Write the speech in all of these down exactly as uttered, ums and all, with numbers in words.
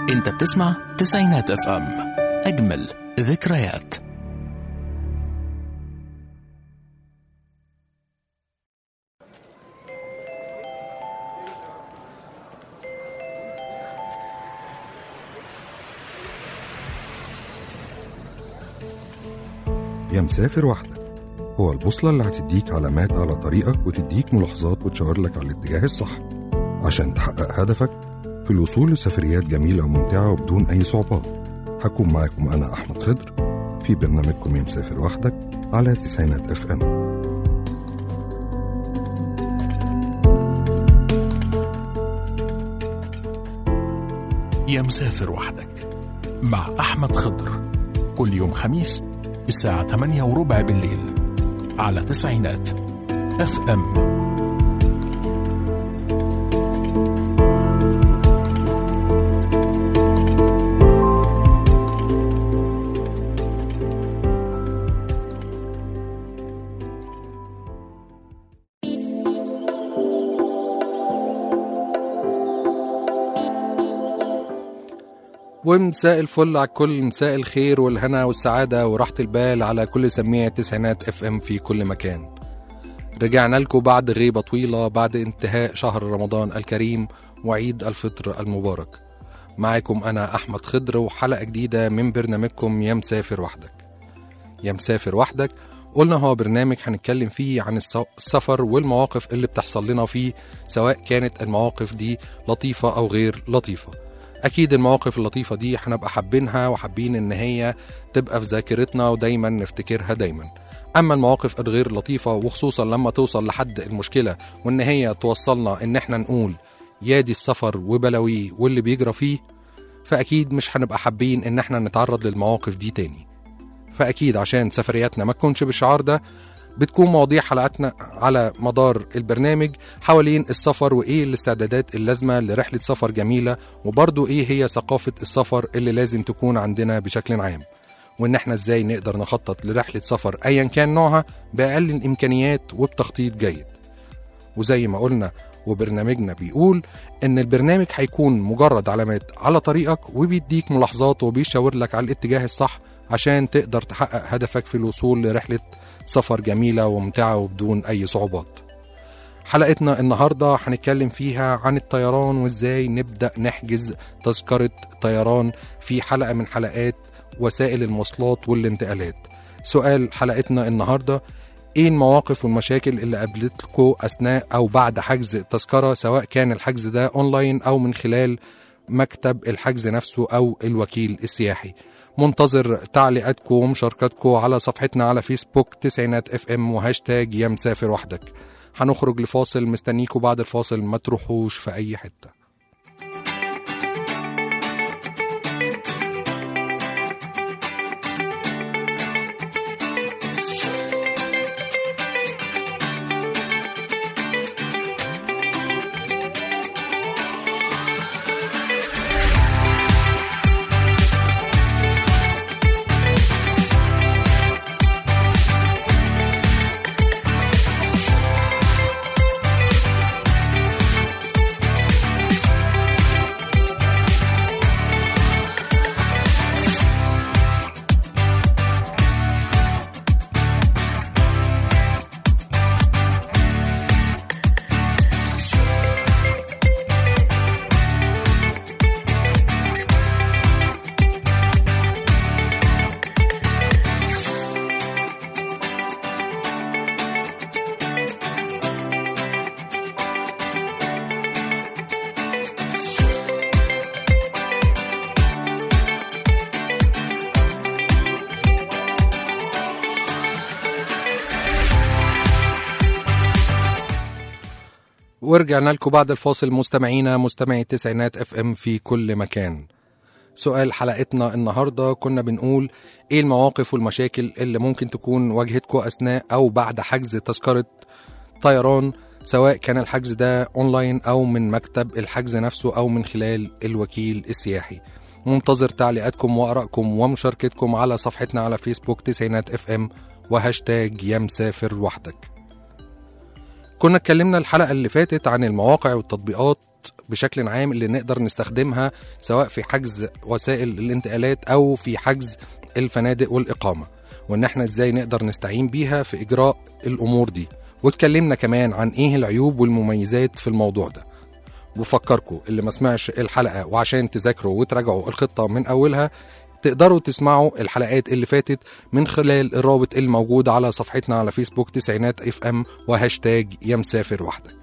انت بتسمع تسعينات اف ام، اجمل ذكريات. يا مسافر وحدك هو البوصلة اللي هتديك علامات على طريقك وتديك ملاحظات وتشاور لك على الاتجاه الصح عشان تحقق هدفك في الوصول لسفريات جميلة وممتعة وبدون أي صعوبات. هكون معاكم أنا أحمد خضر في برنامجكم يا مسافر وحدك على تسعينات اف ام. يا مسافر وحدك مع أحمد خضر، كل يوم خميس الساعة ثمانية وربع بالليل على تسعينات اف ام. ومساء الفل على الكل، مساء الخير والهنا والسعادة وراحة البال على كل سميع تسعينات اف ام في كل مكان. رجعنا لكم بعد غيبة طويلة بعد انتهاء شهر رمضان الكريم وعيد الفطر المبارك. معاكم أنا أحمد خضر وحلقة جديدة من برنامجكم يا مسافر وحدك. يا مسافر وحدك قلنا هو برنامج هنتكلم فيه عن السفر والمواقف اللي بتحصل لنا فيه، سواء كانت المواقف دي لطيفة أو غير لطيفة. أكيد المواقف اللطيفة دي هنبقى حابينها وحابين إن هي تبقى في ذاكرتنا ودايما نفتكرها دايما. أما المواقف الغير لطيفة وخصوصا لما توصل لحد المشكلة وإن هي توصلنا إن احنا نقول يا دي السفر وبلاويه واللي بيجرى فيه، فأكيد مش هنبقى حابين إن احنا نتعرض للمواقف دي تاني. فأكيد عشان سفرياتنا ما تكونش بالشعار ده بتكون مواضيع حلقاتنا على مدار البرنامج حوالين السفر وإيه الاستعدادات اللازمة لرحلة سفر جميلة، وبرضو إيه هي ثقافة السفر اللي لازم تكون عندنا بشكل عام، وإن احنا إزاي نقدر نخطط لرحلة سفر أيا كان نوعها بأقل الإمكانيات وبتخطيط جيد. وزي ما قلنا وبرنامجنا بيقول إن البرنامج هيكون مجرد علامات على طريقك وبيديك ملاحظات وبيشاور لك على الاتجاه الصح عشان تقدر تحقق هدفك في الوصول لرحلة سفر جميلة وممتعة وبدون أي صعوبات. حلقتنا النهاردة هنتكلم فيها عن الطيران وإزاي نبدأ نحجز تذكرة طيران في حلقة من حلقات وسائل المواصلات والانتقالات. سؤال حلقتنا النهاردة: إيه المواقف والمشاكل اللي قابلتكم أثناء أو بعد حجز تذكرة، سواء كان الحجز ده أونلاين أو من خلال مكتب الحجز نفسه أو الوكيل السياحي؟ منتظر تعليقاتكم ومشاركاتكم على صفحتنا على فيسبوك تسعينات اف ام وهاشتاج يا مسافر وحدك. هنخرج لفاصل، مستنيكم بعد الفاصل، ما تروحوش في أي حتة. ورجعنا لكم بعد الفاصل مستمعينا مستمعي التسعينات اف ام في كل مكان. سؤال حلقتنا النهاردة كنا بنقول ايه المواقف والمشاكل اللي ممكن تكون واجهتكم اثناء او بعد حجز تذكرة طيران، سواء كان الحجز ده اونلاين او من مكتب الحجز نفسه او من خلال الوكيل السياحي. منتظر تعليقاتكم وارائكم ومشاركتكم على صفحتنا على فيسبوك تسعينات اف ام وهاشتاج يا مسافر وحدك. كنا اتكلمنا الحلقة اللي فاتت عن المواقع والتطبيقات المواصلات بشكل عام اللي نقدر نستخدمها سواء في حجز وسائل الانتقالات أو في حجز الفنادق والإقامة، وإن احنا إزاي نقدر نستعين بيها في إجراء الأمور دي. واتكلمنا كمان عن إيه العيوب والمميزات في الموضوع ده. وفكركم اللي ما سمعش الحلقة وعشان تذاكروا وتراجعوا الخطة من أولها تقدروا تسمعوا الحلقات اللي فاتت من خلال الرابط الموجود على صفحتنا على فيسبوك تسعينات اف ام وهاشتاج يا مسافر وحدك.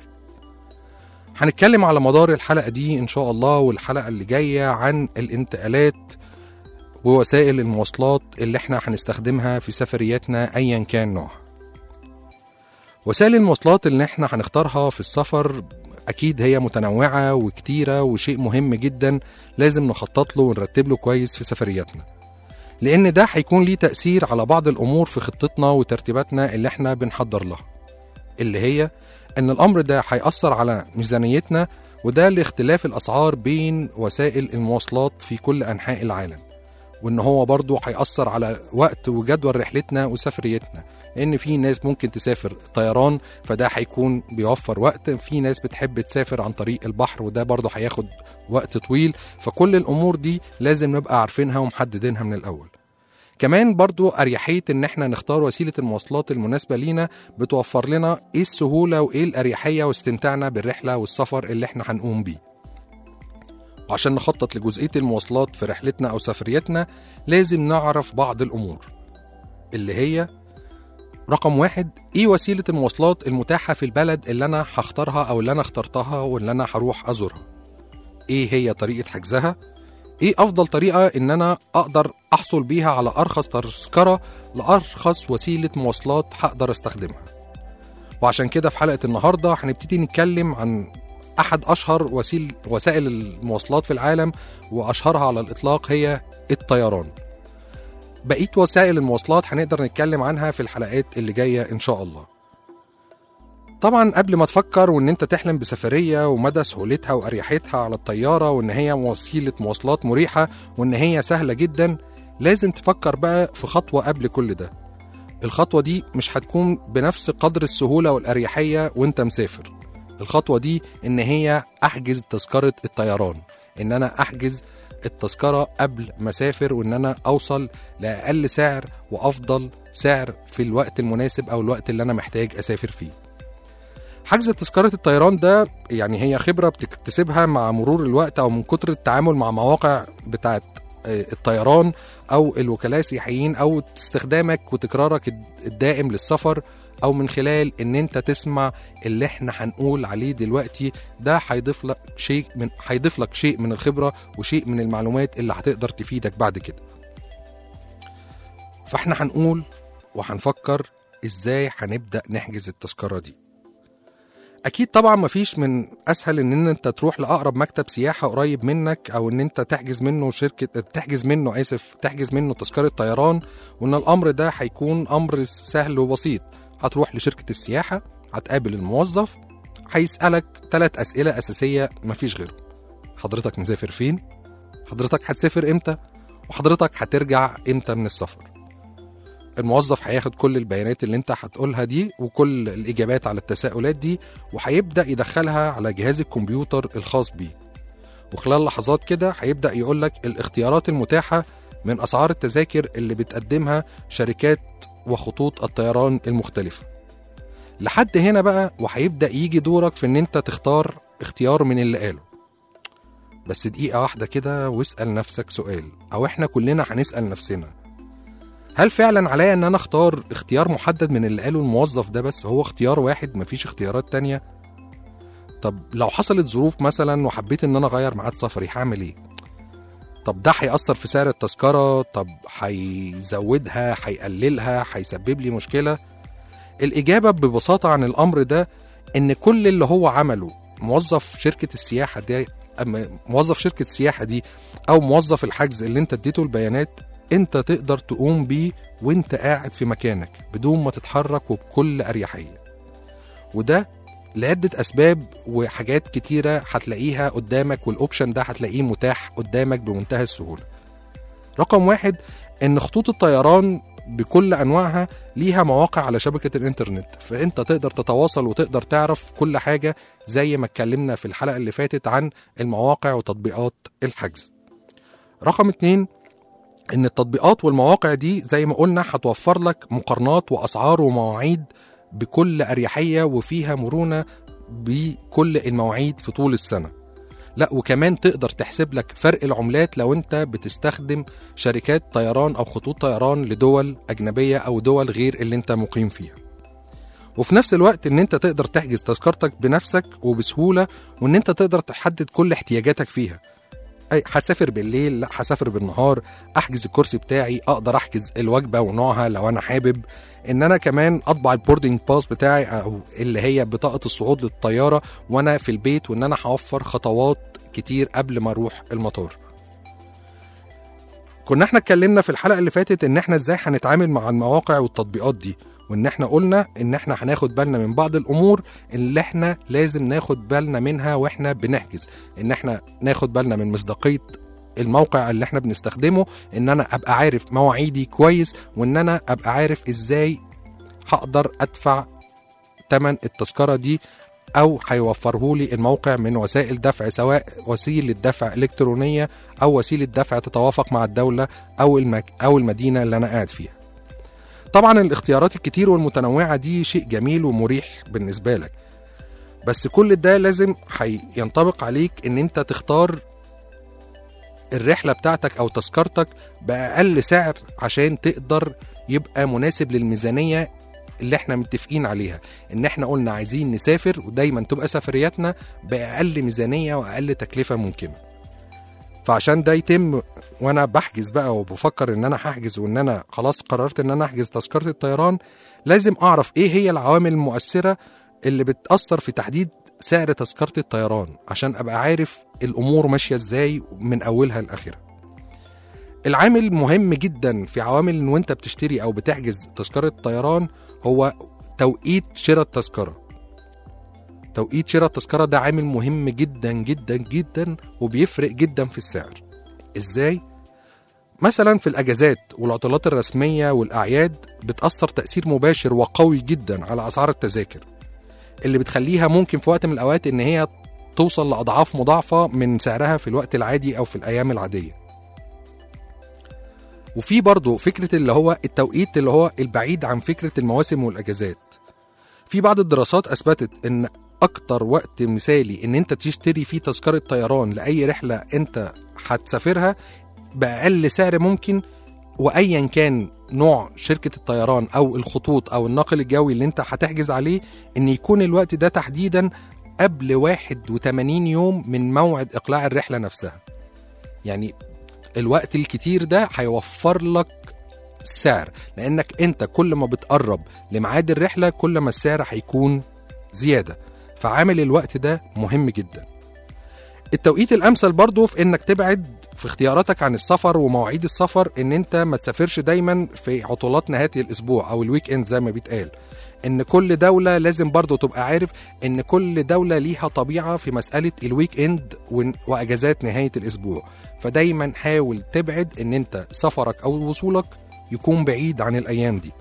هنتكلم على مدار الحلقة دي إن شاء الله والحلقة اللي جاية عن الانتقالات ووسائل المواصلات اللي احنا هنستخدمها في سفرياتنا أيا كان نوعها. وسائل المواصلات اللي احنا هنختارها في السفر أكيد هي متنوعة وكتيرة وشيء مهم جدا لازم نخطط له ونرتب له كويس في سفرياتنا، لأن ده هيكون ليه تأثير على بعض الأمور في خطتنا وترتيباتنا اللي احنا بنحضر لها، اللي هي أن الأمر ده هيأثر على ميزانيتنا، وده لاختلاف الأسعار بين وسائل المواصلات في كل أنحاء العالم، وإن هو برضو هيأثر على وقت وجدول رحلتنا وسفريتنا، لأن في ناس ممكن تسافر طيران فده هيكون بيوفر وقت، في ناس بتحب تسافر عن طريق البحر وده برضو هياخد وقت طويل. فكل الأمور دي لازم نبقى عارفينها ومحددينها من الأول. كمان برضو أريحية إن احنا نختار وسيلة المواصلات المناسبة لينا بتوفر لنا إيه السهولة وإيه الأريحية واستمتاعنا بالرحلة والسفر اللي احنا هنقوم بيه. وعشان نخطط لجزئية المواصلات في رحلتنا أو سفريتنا لازم نعرف بعض الأمور، اللي هي رقم واحد، إيه وسيلة المواصلات المتاحة في البلد اللي أنا هختارها أو اللي أنا اخترتها واللي أنا هروح أزورها، إيه هي طريقة حجزها، إيه أفضل طريقة إن أنا أقدر أحصل بيها على أرخص تذكرة لأرخص وسيلة مواصلات هقدر استخدمها. وعشان كده في حلقة النهاردة هنبتدي نتكلم عن أحد أشهر وسيل وسائل المواصلات في العالم، وأشهرها على الإطلاق هي الطيران. بقية وسائل المواصلات هنقدر نتكلم عنها في الحلقات اللي جاية إن شاء الله. طبعا قبل ما تفكر وإن أنت تحلم بسفرية ومدى سهولتها وأريحيتها على الطيارة وإن هي وسيلة مواصلات مريحة وإن هي سهلة جدا، لازم تفكر بقى في خطوة قبل كل ده. الخطوة دي مش هتكون بنفس قدر السهولة والأريحية وإنت مسافر. الخطوة دي إن هي أحجز تذكرة الطيران، إن أنا أحجز التذكرة قبل ما أسافر وإن أنا أوصل لأقل سعر وأفضل سعر في الوقت المناسب أو الوقت اللي أنا محتاج أسافر فيه. حجز تذكرة الطيران ده يعني هي خبرة بتكتسبها مع مرور الوقت أو من كتر التعامل مع مواقع بتاعة الطيران أو الوكلاء السياحيين أو استخدامك وتكرارك الدائم للسفر، أو من خلال إن أنت تسمع اللي إحنا هنقول عليه دلوقتي. ده هيضيف لك شيء من هيضيف لك شيء من الخبرة وشيء من المعلومات اللي هتقدر تفيدك بعد كده. فإحنا هنقول وهنفكر إزاي هنبدأ نحجز التذكرة دي. أكيد طبعا مفيش من أسهل إن أنت تروح لأقرب مكتب سياحة قريب منك، أو إن أنت تحجز منه شركة تحجز منه آسف تحجز منه تذكرة طيران، وإن الأمر ده هيكون أمر سهل وبسيط. هتروح لشركة السياحة، هتقابل الموظف، هيسألك ثلاث أسئلة أساسية مفيش غيره: حضرتك مسافر فين؟ حضرتك هتسافر إمتى؟ وحضرتك هترجع إمتى من السفر؟ الموظف هياخد كل البيانات اللي انت هتقولها دي وكل الإجابات على التساؤلات دي، وهيبدأ يدخلها على جهاز الكمبيوتر الخاص بيه، وخلال لحظات كده هيبدأ يقولك الاختيارات المتاحة من أسعار التذاكر اللي بتقدمها شركات وخطوط الطيران المختلفة. لحد هنا بقى وهيبدأ يجي دورك في ان انت تختار اختيار من اللي قاله. بس دقيقة واحدة كده واسأل نفسك سؤال، او احنا كلنا هنسأل نفسنا: هل فعلا عليا ان انا اختار اختيار محدد من اللي قاله الموظف ده بس هو اختيار واحد مفيش اختيارات تانية؟ طب لو حصلت ظروف مثلا وحبيت ان انا اغير ميعاد سفري هعمل ايه؟ طب ده هيأثر في سعر التذكرة؟ طب هيزودها؟ هيقللها؟ هيسبب لي مشكلة؟ الإجابة ببساطة عن الأمر ده إن كل اللي هو عمله موظف شركة السياحة دي موظف شركة السياحة دي أو موظف الحجز اللي انت اديته البيانات، انت تقدر تقوم بيه وانت قاعد في مكانك بدون ما تتحرك وبكل أريحية. وده لعدة أسباب وحاجات كتيرة هتلاقيها قدامك، والأوبشن ده هتلاقيه متاح قدامك بمنتهى السهولة. رقم واحد، إن خطوط الطيران بكل أنواعها ليها مواقع على شبكة الإنترنت، فأنت تقدر تتواصل وتقدر تعرف كل حاجة زي ما اتكلمنا في الحلقة اللي فاتت عن المواقع وتطبيقات الحجز. رقم اتنين، إن التطبيقات والمواقع دي زي ما قلنا هتوفر لك مقارنات وأسعار ومواعيد بكل أريحية، وفيها مرونة بكل المواعيد في طول السنة. لا، وكمان تقدر تحسب لك فرق العملات لو انت بتستخدم شركات طيران او خطوط طيران لدول اجنبية او دول غير اللي انت مقيم فيها. وفي نفس الوقت ان انت تقدر تحجز تذكرتك بنفسك وبسهولة، وان انت تقدر تحدد كل احتياجاتك فيها. اي هسافر بالليل، لا هسافر بالنهار، احجز الكرسي بتاعي، اقدر احجز الوجبة ونوعها لو انا حابب، ان انا كمان اطبع البوردنج باس بتاعي او اللي هي بطاقة الصعود للطيارة وانا في البيت، وان انا هوفر خطوات كتير قبل ما اروح المطار. كنا احنا اتكلمنا في الحلقة اللي فاتت ان احنا ازاي هنتعامل مع المواقع والتطبيقات دي، وان احنا قلنا ان احنا هناخد بالنا من بعض الامور اللي احنا لازم ناخد بالنا منها واحنا بنحجز. ان احنا ناخد بالنا من مصداقية الموقع اللي احنا بنستخدمه، ان انا ابقى عارف مواعيدي كويس، وان انا ابقى عارف ازاي هقدر ادفع تمن التذكرة دي او هيوفره لي الموقع من وسائل دفع، سواء وسيلة دفع الكترونية او وسيلة دفع تتوافق مع الدولة او المك او المدينة اللي انا قاعد فيها. طبعا الاختيارات الكتير والمتنوعة دي شيء جميل ومريح بالنسبة لك، بس كل ده لازم هينطبق عليك ان انت تختار الرحلة بتاعتك او تذكرتك بأقل سعر عشان تقدر يبقى مناسب للميزانية اللي احنا متفقين عليها. ان احنا قلنا عايزين نسافر، ودايما تبقى سفرياتنا بأقل ميزانية وأقل تكلفة ممكنة. فعشان ده يتم وانا بحجز بقى وبفكر ان انا هحجز، وان انا خلاص قررت ان انا احجز تذكرة الطيران، لازم اعرف ايه هي العوامل المؤثرة اللي بتأثر في تحديد سعر تذكرة الطيران، عشان ابقى عارف الامور ماشية ازاي من اولها لاخرها. العامل مهم جدا في عوامل وانت بتشتري او بتحجز تذكرة الطيران هو توقيت شراء التذكرة. توقيت شراء التذكرة ده عامل مهم جدا جدا جدا، وبيفرق جدا في السعر. ازاي؟ مثلا في الاجازات والعطلات الرسمية والاعياد بتأثر تأثير مباشر وقوي جدا على اسعار التذاكر، اللي بتخليها ممكن في وقت من الاوقات ان هي توصل لأضعاف مضاعفة من سعرها في الوقت العادي او في الايام العادية. وفي برضو فكرة اللي هو التوقيت اللي هو البعيد عن فكرة المواسم والأجازات. في بعض الدراسات أثبتت إن أكتر وقت مثالي إن أنت تشتري فيه تذكرة طيران لأي رحلة أنت هتسافرها بأقل سعر ممكن، وأيا كان نوع شركة الطيران أو الخطوط أو الناقل الجوي اللي أنت هتحجز عليه، إن يكون الوقت ده تحديدا قبل واحد وثمانين يوم من موعد إقلاع الرحلة نفسها. يعني الوقت الكتير ده هيوفر لك السعر، لأنك أنت كل ما بتقرب لميعاد الرحلة كل ما السعر هيكون زيادة. فعامل الوقت ده مهم جدا. التوقيت الأمثل برضو في إنك تبعد في اختياراتك عن السفر ومواعيد السفر، إن أنت ما تسافرش دايما في عطلات نهاية الأسبوع أو الويك إند زي ما بيتقال. إن كل دولة لازم برضو تبقى عارف إن كل دولة ليها طبيعة في مسألة الويك إند وأجازات نهاية الأسبوع. فدايما حاول تبعد إن أنت سفرك أو وصولك يكون بعيد عن الأيام دي.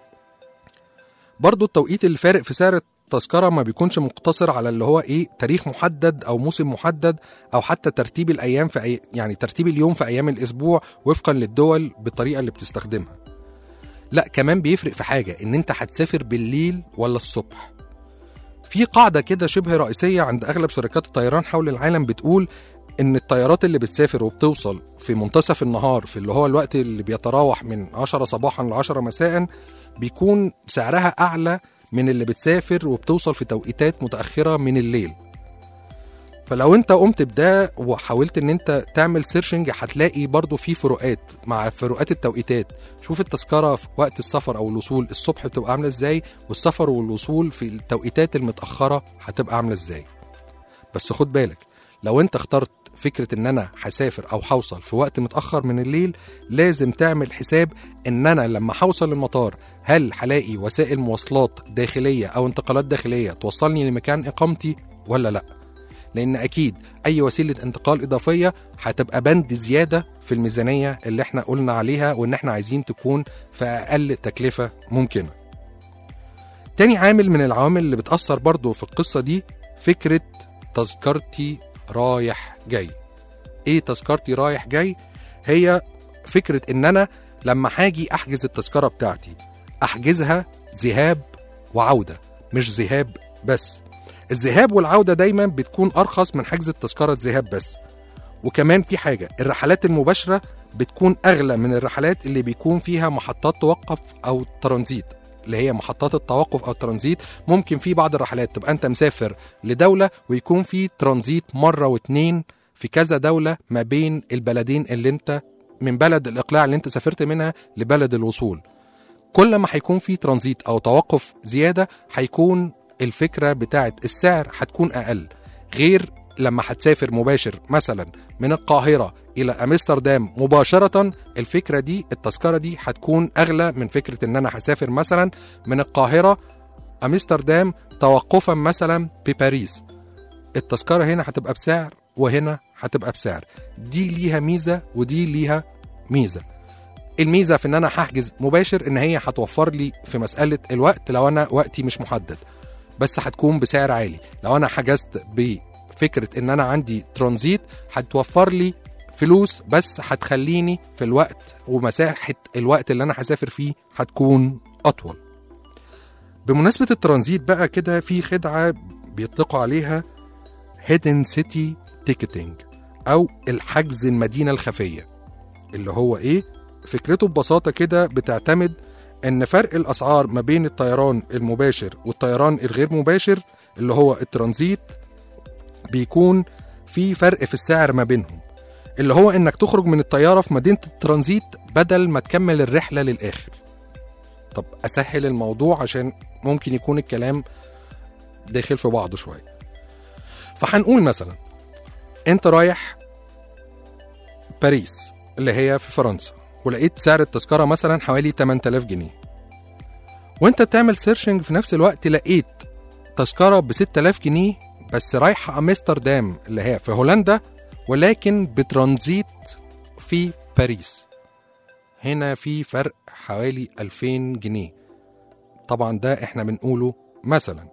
برضو التوقيت الفارق في سعر التذكرة ما بيكونش مقتصر على اللي هو إيه تاريخ محدد أو موسم محدد، أو حتى ترتيب الأيام في أي يعني ترتيب اليوم في أيام الأسبوع وفقا للدول بالطريقة اللي بتستخدمها. لا، كمان بيفرق في حاجة، إن أنت هتسافر بالليل ولا الصبح. في قاعدة كده شبه رئيسية عند أغلب شركات الطيران حول العالم بتقول إن الطيارات اللي بتسافر وبتوصل في منتصف النهار، في اللي هو الوقت اللي بيتراوح من عشرة صباحا ل عشرة مساء، بيكون سعرها أعلى من اللي بتسافر وبتوصل في توقيتات متأخرة من الليل. فلو انت قمت بده وحاولت ان انت تعمل سيرشنج، هتلاقي برضو في فروقات مع فروقات التوقيتات. شوف التذكرة في وقت السفر او الوصول الصبح بتبقى عاملة ازاي، والسفر والوصول في التوقيتات المتأخرة هتبقى عاملة ازاي. بس خد بالك، لو انت اخترت فكرة ان انا هسافر او هوصل في وقت متأخر من الليل، لازم تعمل حساب ان انا لما هوصل المطار هل هلاقي وسائل مواصلات داخلية او انتقالات داخلية توصلني لمكان اقامتي ولا لا. لان اكيد اي وسيله انتقال اضافيه هتبقى بند زياده في الميزانيه اللي احنا قلنا عليها، وان احنا عايزين تكون في اقل تكلفه ممكنه. تاني عامل من العوامل اللي بتأثر برضو في القصة دي فكرة تذكرتي رايح جاي. ايه تذكرتي رايح جاي؟ هي فكرة ان انا لما هاجي احجز التذكرة بتاعتي احجزها ذهاب وعودة، مش ذهاب بس. الذهاب والعودة دايما بتكون ارخص من حجز التذكرة الذهاب بس. وكمان في حاجة، الرحلات المباشرة بتكون اغلى من الرحلات اللي بيكون فيها محطات توقف او ترانزيت، اللي هي محطات التوقف او الترانزيت. ممكن في بعض الرحلات تبقى انت مسافر لدولة ويكون في ترانزيت مرة واتنين في كذا دولة ما بين البلدين اللي انت من بلد الاقلاع اللي انت سافرت منها لبلد الوصول. كل ما هيكون في ترانزيت او توقف زيادة هيكون الفكرة بتاعت السعر هتكون اقل، غير لما هتسافر مباشر مثلا من القاهرة إلى أمستردام مباشرة. الفكرة دي التذكرة دي هتكون أغلى من فكرة إن أنا هسافر مثلا من القاهرة أمستردام توقفا مثلا بباريس. التذكرة هنا هتبقى بسعر وهنا هتبقى بسعر. دي ليها ميزة ودي ليها ميزة. الميزة في إن أنا هحجز مباشر إن هي هتوفر لي في مسألة الوقت لو أنا وقتي مش محدد، بس هتكون بسعر عالي. لو أنا حجزت ب فكرة ان انا عندي ترانزيت هتوفر لي فلوس بس هتخليني في الوقت ومساحة الوقت اللي انا هسافر فيه هتكون اطول. بمناسبة الترانزيت بقى كده في خدعة بيطلقوا عليها hidden city ticketing او الحجز المدينة الخفية. اللي هو ايه؟ فكرته ببساطة كده بتعتمد ان فرق الاسعار ما بين الطيران المباشر والطيران الغير مباشر اللي هو الترانزيت بيكون في فرق في السعر ما بينهم، اللي هو انك تخرج من الطيارة في مدينة الترانزيت بدل ما تكمل الرحلة للآخر. طب أسهل الموضوع عشان ممكن يكون الكلام داخل في بعضه شوية. فهنقول مثلا انت رايح باريس اللي هي في فرنسا، ولقيت سعر التذكرة مثلا حوالي ثمانية آلاف جنيه، وانت بتعمل سيرشنج في نفس الوقت لقيت تذكرة ب ستة آلاف جنيه بس رايحة أمستردام اللي هي في هولندا ولكن بترانزيت في باريس. هنا في فرق حوالي ألفين جنيه. طبعا ده احنا بنقوله مثلا.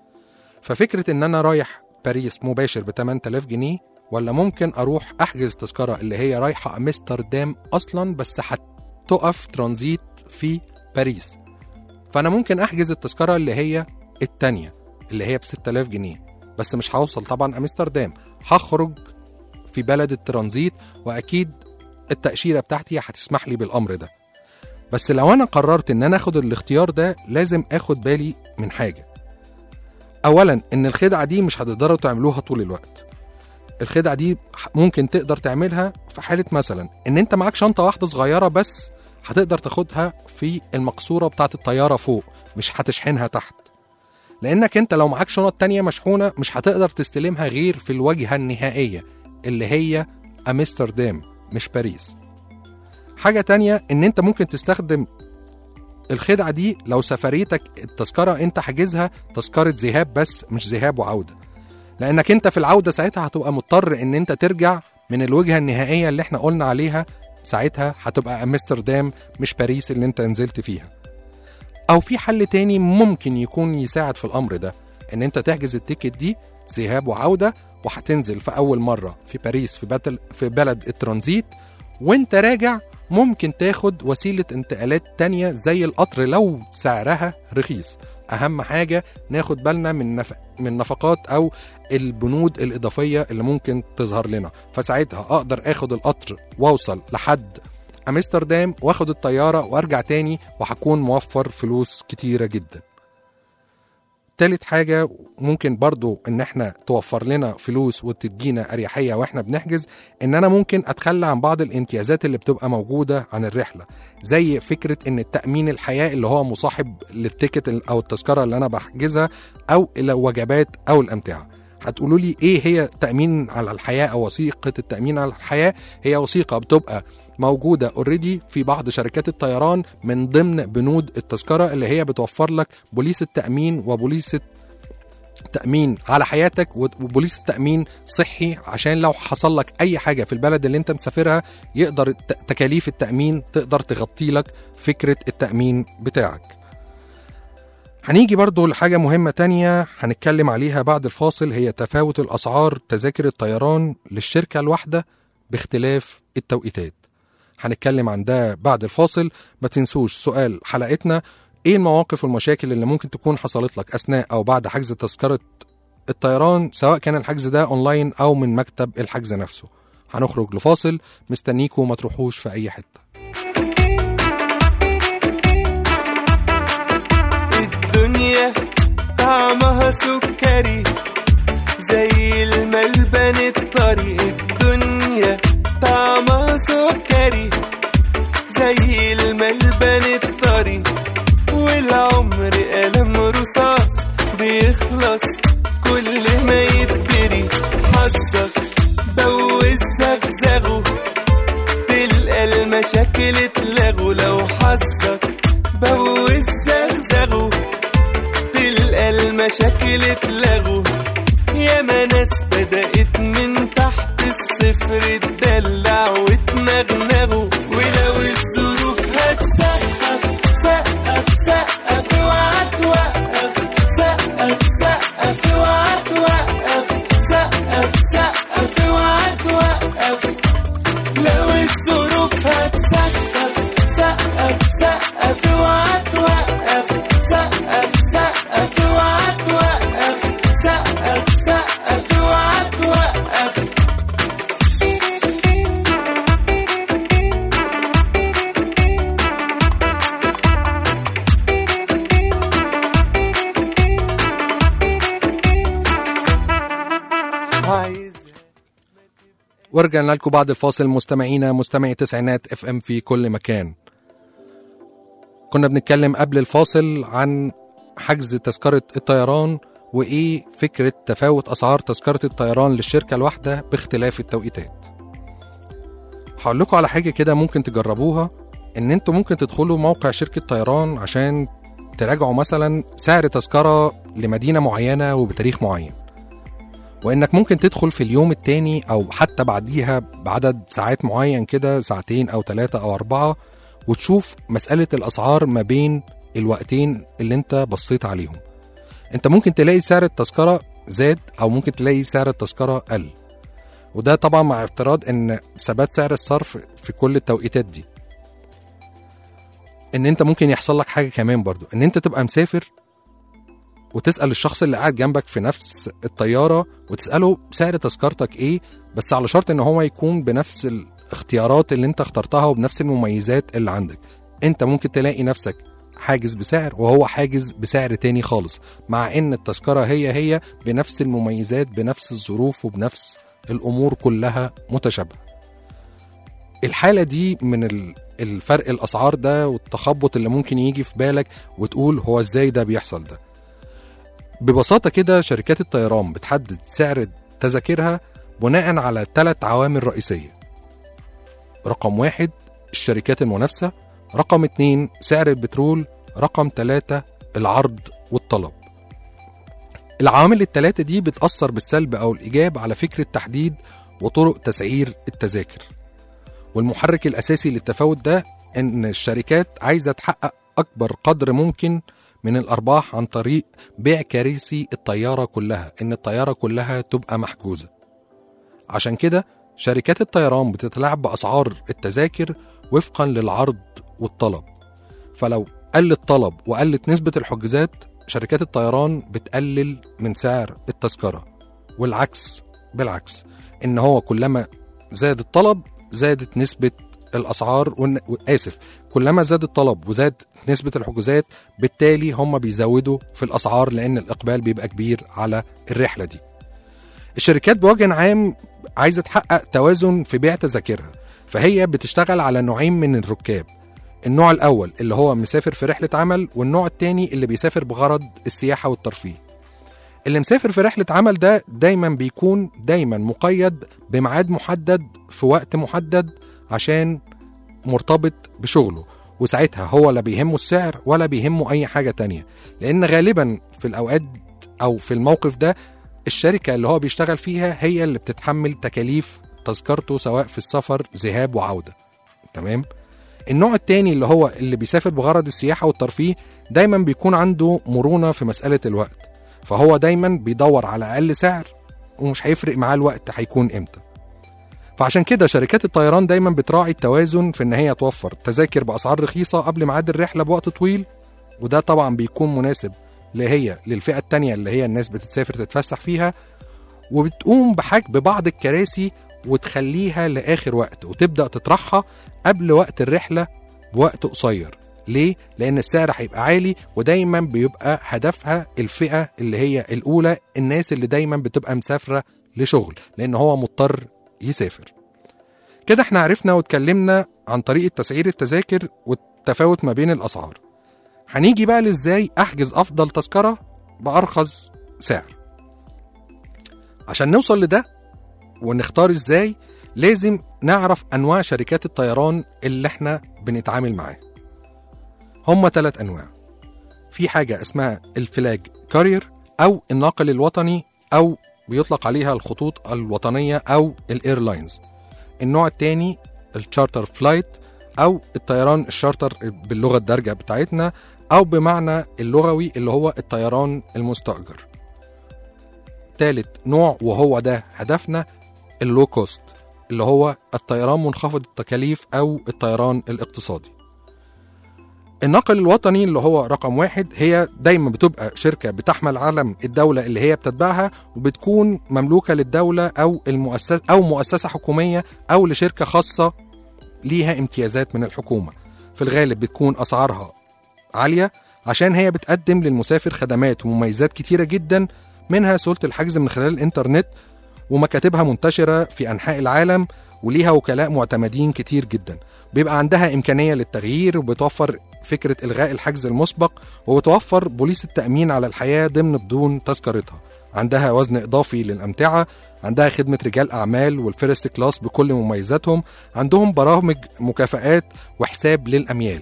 ففكرة ان انا رايح باريس مباشر ب ثمانية آلاف جنيه، ولا ممكن اروح احجز تذكرة اللي هي رايحة أمستردام اصلا بس هتقف ترانزيت في باريس. فانا ممكن احجز التذكرة اللي هي التانية اللي هي ب ستة آلاف جنيه، بس مش هوصل طبعا أمستردام، هخرج في بلد الترانزيت وأكيد التأشيرة بتاعتي هتسمح لي بالأمر ده. بس لو أنا قررت إن أنا أخد الاختيار ده لازم أخد بالي من حاجة. أولا إن الخدعة دي مش هتقدروا تعملوها طول الوقت. الخدعة دي ممكن تقدر تعملها في حالة مثلا إن أنت معاك شنطة واحدة صغيرة بس هتقدر تاخدها في المقصورة بتاعت الطيارة فوق، مش هتشحنها تحت، لأنك أنت لو معاك شنط تانية مشحونة مش هتقدر تستلمها غير في الواجهة النهائية اللي هي أمستردام مش باريس. حاجة تانية إن أنت ممكن تستخدم الخدعة دي لو سفريتك التذكرة أنت حاجزها تذكرة ذهاب بس مش ذهاب وعودة، لأنك أنت في العودة ساعتها هتبقى مضطر إن أنت ترجع من الوجهة النهائية اللي احنا قلنا عليها، ساعتها هتبقى أمستردام مش باريس اللي أنت نزلت فيها. أو في حل تاني ممكن يكون يساعد في الأمر ده، إن أنت تحجز التيكت دي ذهاب وعودة وهتنزل في أول مرة في باريس في, بتل في بلد الترانزيت، وانت راجع ممكن تاخد وسيلة انتقالات تانية زي القطر لو سعرها رخيص. أهم حاجة ناخد بالنا من نف... من نفقات أو البنود الإضافية اللي ممكن تظهر لنا، فساعتها أقدر أخد القطر وأوصل لحد أمستردام واخد الطيارة وارجع تاني وهكون موفر فلوس كتيرة جدا. تالت حاجة ممكن برضو ان احنا توفر لنا فلوس وتدينا اريحية واحنا بنحجز، ان انا ممكن اتخلى عن بعض الامتيازات اللي بتبقى موجودة عن الرحلة، زي فكرة ان التأمين الحياة اللي هو مصاحب للتيكت او التذكرة اللي انا بحجزها، او الوجبات او الامتعة. هتقولوا لي ايه هي تأمين على الحياة او وثيقة التأمين على الحياة؟ هي وثيقة بتبقى موجودة اوريدي في بعض شركات الطيران من ضمن بنود التذكرة اللي هي بتوفر لك بوليس التأمين وبوليس تأمين على حياتك، وبوليس التأمين صحي عشان لو حصل لك أي حاجة في البلد اللي انت مسافرها يقدر تكاليف التأمين تقدر تغطي لك فكرة التأمين بتاعك. هنيجي برضو لحاجة مهمة تانية هنتكلم عليها بعد الفاصل، هي تفاوت الأسعار تذاكر الطيران للشركة الواحدة باختلاف التوقيتات. هنتكلم عن ده بعد الفاصل. ما تنسوش سؤال حلقتنا، ايه المواقف والمشاكل اللي ممكن تكون حصلت لك أثناء أو بعد حجز تذكرة الطيران، سواء كان الحجز ده أونلاين أو من مكتب الحجز نفسه. هنخرج لفاصل، مستنيكم ما تروحوش في أي حتة. الدنيا طعمها سكري زي الملبن الطري، الدنيا طعمها سكري زي الملبن الطري، والعمر قلم رصاص بيخلص كل ما يتدري، حظك بوز زغزغه تلقى المشاكل اتلغوا، لو حظك بوز زغزغه تلقى المشاكل اتلغوا، ياما ناس بدأت من تحت الصفر تدلع وتنغنغوا، ولو الظروف هتسقف سقف سقف اوعى توقف، سقف سقف اوعى توقف، سقف سقف اوعى توقف، لو الظروف هتسقف سقف سقف اوعى توقف، سقف سقف اوعى توقف، سقف سقف اوعى توقف. ورجعنا لكم بعد الفاصل مستمعينا مستمعي تسعينات اف ام في كل مكان. كنا بنتكلم قبل الفاصل عن حجز تذكرة الطيران وايه فكرة تفاوت اسعار تذكرة الطيران للشركة الواحدة باختلاف التوقيتات. هقول لكم على حاجة كده ممكن تجربوها، ان انتوا ممكن تدخلوا موقع شركة طيران عشان تراجعوا مثلا سعر تذكرة لمدينة معينة وبتاريخ معين، وإنك ممكن تدخل في اليوم التاني أو حتى بعديها بعدد ساعات معين كده، ساعتين أو ثلاثة أو أربعة، وتشوف مسألة الأسعار ما بين الوقتين اللي انت بصيت عليهم. انت ممكن تلاقي سعر التذكرة زاد أو ممكن تلاقي سعر التذكرة قل، وده طبعا مع افتراض ان ثبات سعر الصرف في كل التوقيتات دي. ان انت ممكن يحصل لك حاجة كمان برضو، ان انت تبقى مسافر وتسأل الشخص اللي قاعد جنبك في نفس الطيارة وتسأله سعر تذكرتك ايه، بس على شرط ان هو يكون بنفس الاختيارات اللي انت اخترتها وبنفس المميزات اللي عندك. انت ممكن تلاقي نفسك حاجز بسعر وهو حاجز بسعر تاني خالص، مع ان التذكرة هي هي بنفس المميزات بنفس الظروف وبنفس الامور كلها متشابهة. الحالة دي من الفرق الاسعار ده والتخبط اللي ممكن يجي في بالك وتقول هو ازاي ده بيحصل ده. ببساطة كده شركات الطيران بتحدد سعر تذاكرها بناء على ثلاث عوامل رئيسية. رقم واحد الشركات المنافسة، رقم اتنين سعر البترول، رقم ثلاثة العرض والطلب. العوامل الثلاثة دي بتأثر بالسلب أو الإيجاب على فكرة تحديد وطرق تسعير التذاكر، والمحرك الأساسي للتفاوت ده إن الشركات عايزة تحقق أكبر قدر ممكن من الأرباح عن طريق بيع كراسي الطيارة كلها، إن الطيارة كلها تبقى محجوزة. عشان كده شركات الطيران بتتلاعب بأسعار التذاكر وفقا للعرض والطلب، فلو قل الطلب وقلت نسبة الحجوزات شركات الطيران بتقلل من سعر التذكرة، والعكس بالعكس، إن هو كلما زاد الطلب زادت نسبة الأسعار ون... آسف كلما زاد الطلب وزاد نسبة الحجوزات، بالتالي هم بيزودوا في الأسعار لأن الإقبال بيبقى كبير على الرحلة دي. الشركات بوجه عام عايزة تحقق توازن في بيع تذاكرها، فهي بتشتغل على نوعين من الركاب. النوع الأول اللي هو مسافر في رحلة عمل، والنوع التاني اللي بيسافر بغرض السياحة والترفيه. اللي مسافر في رحلة عمل ده دايما بيكون دايما مقيد بميعاد محدد في وقت محدد عشان مرتبط بشغله، وساعتها هو لا بيهمه السعر ولا بيهمه أي حاجة تانية، لأن غالبا في الأوقات أو في الموقف ده الشركة اللي هو بيشتغل فيها هي اللي بتتحمل تكاليف تذكرته سواء في السفر ذهاب وعودة. تمام. النوع التاني اللي هو اللي بيسافر بغرض السياحة والترفيه دايما بيكون عنده مرونة في مسألة الوقت، فهو دايما بيدور على أقل سعر ومش هيفرق معاه الوقت هيكون امتى. فعشان كده شركات الطيران دايما بتراعي التوازن في ان هي توفر تذاكر بأسعار رخيصة قبل ميعاد الرحلة بوقت طويل، وده طبعا بيكون مناسب اللي هي للفئة التانية اللي هي الناس بتتسافر تتفسح فيها، وبتقوم بحجب ببعض الكراسي وتخليها لآخر وقت وتبدأ تطرحها قبل وقت الرحلة بوقت قصير. ليه؟ لأن السعر هيبقى عالي، ودايما بيبقى هدفها الفئة اللي هي الأولى، الناس اللي دايما بتبقى مسافرة لشغل لأن هو مضطر يسافر. كده احنا عرفنا واتكلمنا عن طريقة تسعير التذاكر والتفاوت ما بين الأسعار. هنيجي بقى لإزاي أحجز أفضل تذكرة بأرخص سعر. عشان نوصل لده ونختار إزاي لازم نعرف أنواع شركات الطيران اللي احنا بنتعامل معاه. هم ثلاث أنواع. في حاجة اسمها الفلاج كارير أو الناقل الوطني، أو بيطلق عليها الخطوط الوطنية أو الإيرلاينز. النوع التاني الشارتر فلايت أو الطيران الشارتر باللغة الدارجة بتاعتنا، أو بمعنى اللغوي اللي هو الطيران المستأجر. ثالث نوع وهو ده هدفنا اللو كوست اللي هو الطيران منخفض التكاليف أو الطيران الاقتصادي. الناقل الوطني اللي هو رقم واحد هي دايما بتبقى شركة بتحمل علم الدولة اللي هي بتتبعها، وبتكون مملوكة للدولة أو المؤسسة أو مؤسسة حكومية أو لشركة خاصة ليها امتيازات من الحكومة. في الغالب بتكون أسعارها عالية عشان هي بتقدم للمسافر خدمات ومميزات كتيرة جدا، منها سهولة الحجز من خلال الإنترنت، ومكاتبها منتشرة في أنحاء العالم، وليها وكلاء معتمدين كتير جدا. بيبقى عندها إمكانية للتغيير، وبتوفر فكرة إلغاء الحجز المسبق، وبتوفر بوليس التأمين على الحياة ضمن بدون تذكرتها. عندها وزن إضافي للأمتعة، عندها خدمة رجال أعمال والفيرست كلاس بكل مميزاتهم، عندهم برامج مكافآت وحساب للأميال.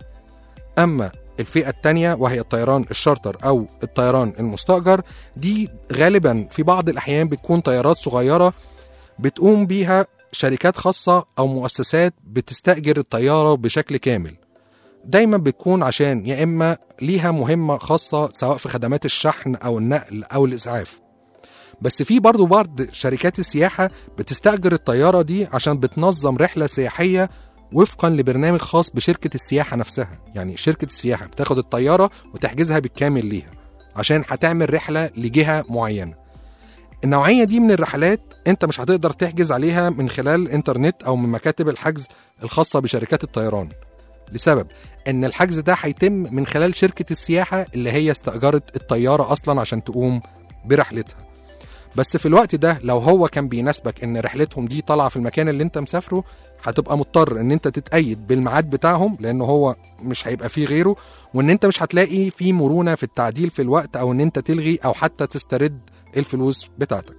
أما الفئة التانية وهي الطيران الشارتر أو الطيران المستأجر، دي غالبا في بعض الأحيان بتكون طيارات صغيرة بتقوم بيها شركات خاصة أو مؤسسات بتستأجر الطيارة بشكل كامل. دايما بتكون عشان يا إما ليها مهمة خاصة سواء في خدمات الشحن أو النقل أو الإسعاف. بس في برضو بعض شركات السياحة بتستأجر الطيارة دي عشان بتنظم رحلة سياحية وفقا لبرنامج خاص بشركة السياحة نفسها. يعني شركة السياحة بتاخد الطيارة وتحجزها بالكامل ليها عشان هتعمل رحلة لجهة معينة. النوعية دي من الرحلات انت مش هتقدر تحجز عليها من خلال الانترنت او من مكاتب الحجز الخاصة بشركات الطيران، لسبب ان الحجز ده هيتم من خلال شركة السياحة اللي هي استأجرت الطيارة اصلا عشان تقوم برحلتها. بس في الوقت ده لو هو كان بيناسبك ان رحلتهم دي طالعة في المكان اللي انت مسافره، هتبقى مضطر ان انت تتأيد بالميعاد بتاعهم لان هو مش هيبقى فيه غيره، وان انت مش هتلاقي فيه مرونة في التعديل في الوقت او ان انت تلغي او حتى تسترد الفلوس بتاعتك.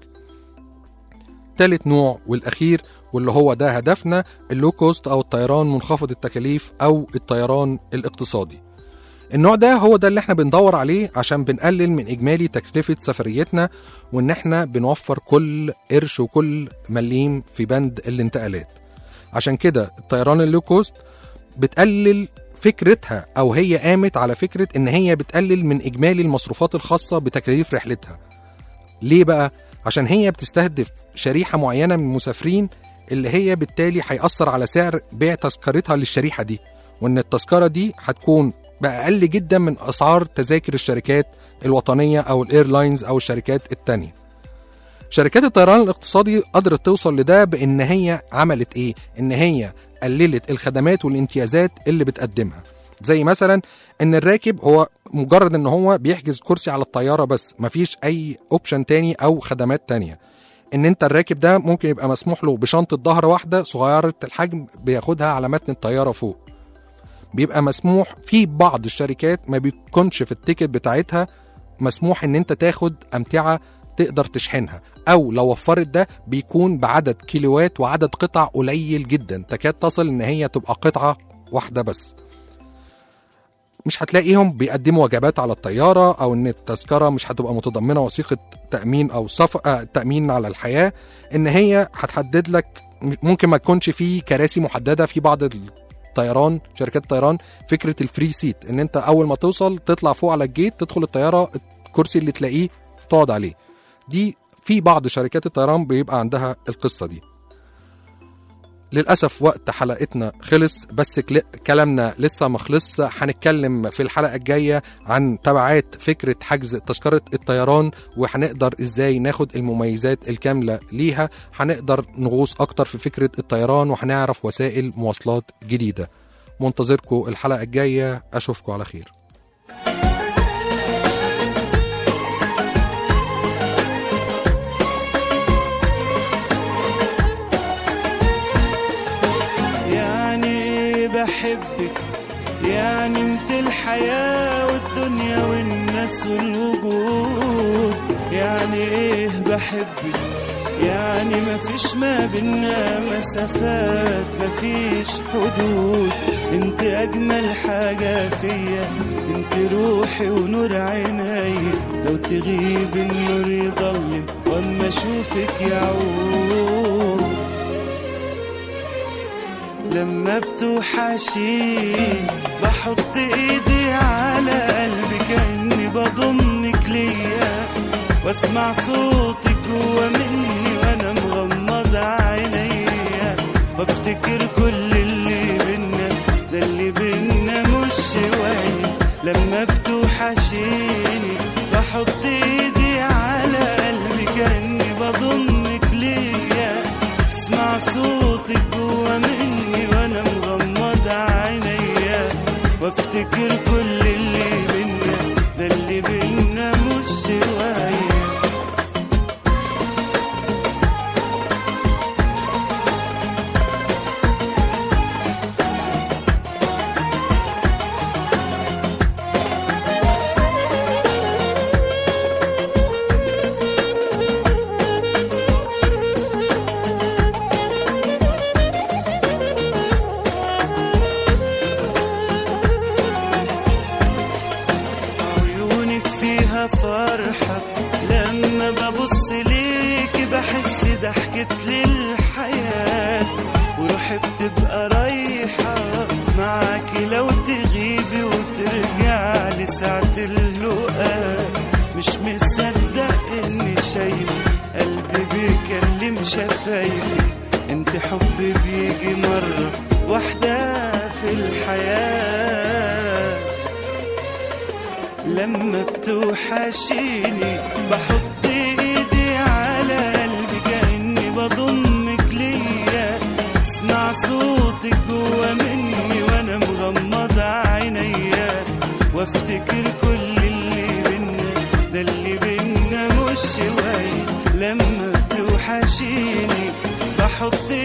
ثالث نوع والاخير واللي هو ده هدفنا اللو كوست او الطيران منخفض التكاليف او الطيران الاقتصادي. النوع ده هو ده اللي احنا بندور عليه عشان بنقلل من اجمالي تكلفة سفريتنا، وان احنا بنوفر كل قرش وكل مليم في بند الانتقالات. عشان كده الطيران اللو كوست بتقلل فكرتها او هي قامت على فكرة ان هي بتقلل من اجمالي المصروفات الخاصة بتكاليف رحلتها. ليه بقى؟ عشان هي بتستهدف شريحة معينة من المسافرين اللي هي بالتالي هيأثر على سعر بيع تذكرتها للشريحة دي، وان التذكرة دي هتكون بأقل جدا من أسعار تذاكر الشركات الوطنية أو الإيرلاينز أو الشركات التانية. شركات الطيران الاقتصادي قدرت توصل لده بأن هي عملت إيه؟ إن هي قللت الخدمات والامتيازات اللي بتقدمها، زي مثلا إن الراكب هو مجرد إن هو بيحجز كرسي على الطيارة بس، مفيش أي أوبشن تاني أو خدمات تانية. إن أنت الراكب ده ممكن يبقى مسموح له بشنطة ظهر واحدة صغيرة الحجم بياخدها على متن الطيارة فوق. بيبقى مسموح في بعض الشركات ما بيكونش في التيكت بتاعتها مسموح ان انت تاخد امتعة تقدر تشحنها، او لو وفرت ده بيكون بعدد كيلوات وعدد قطع قليل جدا، تكاد تصل ان هي تبقى قطعة واحدة بس. مش هتلاقيهم بيقدموا وجبات على الطيارة، أو إن التذكرة مش هتبقى متضمنة وثيقة تأمين أو صف... آه تأمين على الحياة. إن هي هتحدد لك، ممكن ما تكونش فيه كراسي محددة في بعض الطيران، شركات الطيران فكرة الفري سيت، إن أنت أول ما توصل تطلع فوق على الجيت تدخل الطيارة الكرسي اللي تلاقيه تقعد عليه. دي في بعض شركات الطيران بيبقى عندها القصة دي. للأسف وقت حلقتنا خلص، بس كلامنا لسه ما خلص. هنتكلم في الحلقة الجاية عن تبعات فكرة حجز تذكرة الطيران، وهنقدر ازاي ناخد المميزات الكاملة ليها. هنقدر نغوص اكتر في فكرة الطيران، وهنعرف وسائل مواصلات جديدة. منتظركم الحلقة الجاية، اشوفكم على خير. بحبك يعني انت الحياة والدنيا والناس والوجود. يعني ايه بحبك يعني مفيش ما بينا مسافات، مفيش حدود. انت اجمل حاجة فيا، انت روحي ونور عيني. لو تغيب النور يضلم واما اشوفك يعود. لما بتوحشيني بحط ايدي على قلبي كأني بضمك ليا، واسمع صوتك جوا مني وانا مغمض عينيا. وافتكر كل اللي بينا، ده اللي بينا مش شوية. لما بتوحشيني بحط ايدي على قلبي كأني بضمك ليا، اسمع صوتك جوا مني وانا مغمض عينيا. وافتكر كل اللي بينا، ده اللي بينا مش شوية. فرحة لما ببص ليك بحس ضحكت للحياة، وروحي بتبقى رايحة معاكي. لو تغيبي وترجع لساعة اللقاء، مش مصدق اني شايف قلبي بيكلم شفايفك. انت حبي بيجي مرة واحدة في الحياة. لما بتوحشيني بحط ايدي على قلبي كأني بضمك ليا، اسمع صوتك جوا مني وانا مغمض عينيا. وافتكر كل اللي بينا، ده اللي بينا مش شوية. لما بتوحشيني بحط